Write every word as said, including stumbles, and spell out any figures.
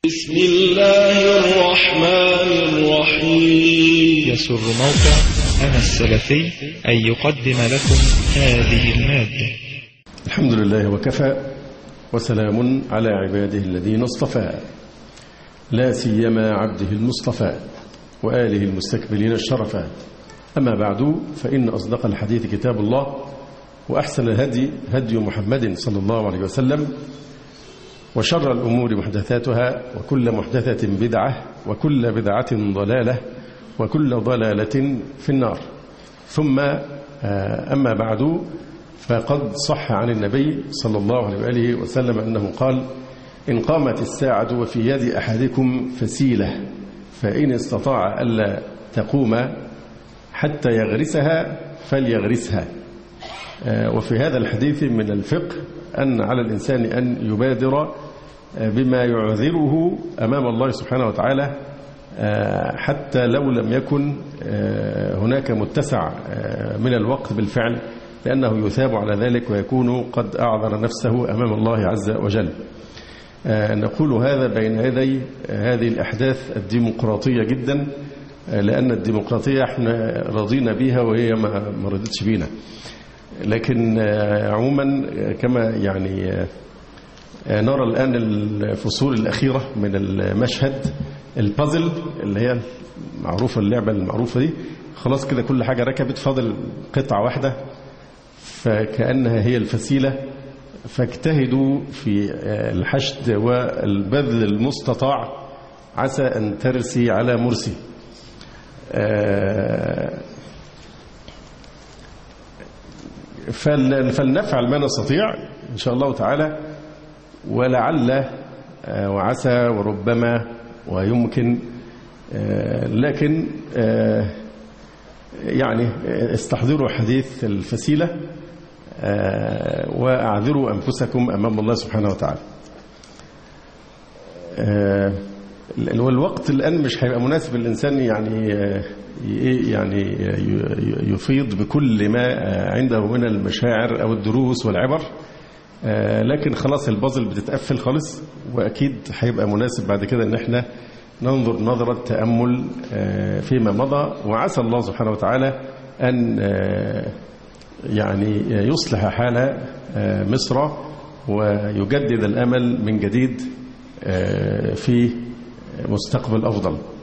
بسم الله الرحمن الرحيم. يسر موقع أنا السلفي أن يقدم لكم هذه المادة. الحمد لله وكفى، وسلام على عباده الذين اصطفى، لا سيما عبده المصطفى وآله المستكبلين الشرفا. أما بعد، فإن أصدق الحديث كتاب الله، وأحسن الهدي هدي محمد صلى الله عليه وسلم، وشر الأمور محدثاتها، وكل محدثة بدعة، وكل بدعة ضلالة، وكل ضلالة في النار. ثم أما بعد، فقد صح عن النبي صلى الله عليه وآله وسلم أنه قال: إن قامت الساعة وفي يد أحدكم فسيلة فإن استطاع ألا تقوم حتى يغرسها فليغرسها. وفي هذا الحديث من الفقه أن على الإنسان أن يبادر بما يعذره أمام الله سبحانه وتعالى، حتى لو لم يكن هناك متسع من الوقت بالفعل، لأنه يثاب على ذلك ويكون قد أعذر نفسه أمام الله عز وجل. نقول هذا بين يدي هذه الأحداث الديمقراطية جدا، لأن الديمقراطية احنا رضينا بها وهي ما رضتش بينا. لكن عموما كما يعني نرى الآن الفصول الأخيرة من المشهد البازل اللي هي معروفة، اللعبة المعروفة دي، خلاص كده كل حاجة ركبت، فاضل قطعة واحدة فكأنها هي الفسيلة. فاجتهدوا في الحشد والبذل المستطاع، عسى أن ترسي على مرسي. فلنفعل ما نستطيع إن شاء الله تعالى، ولعل وعسى وربما ويمكن، لكن يعني استحضروا حديث الفسيلة وأعذروا أنفسكم أمام الله سبحانه وتعالى. والوقت الآن مش هيبقى مناسب الإنسان يعني يعني يفيض بكل ما عنده من المشاعر أو الدروس والعبر، لكن خلاص البازل بتتقفل خالص، وأكيد هيبقى مناسب بعد كده إن احنا ننظر نظرة تأمل فيما مضى، وعسى الله سبحانه وتعالى أن يعني يصلح حال مصر ويجدد الأمل من جديد في مستقبل أفضل.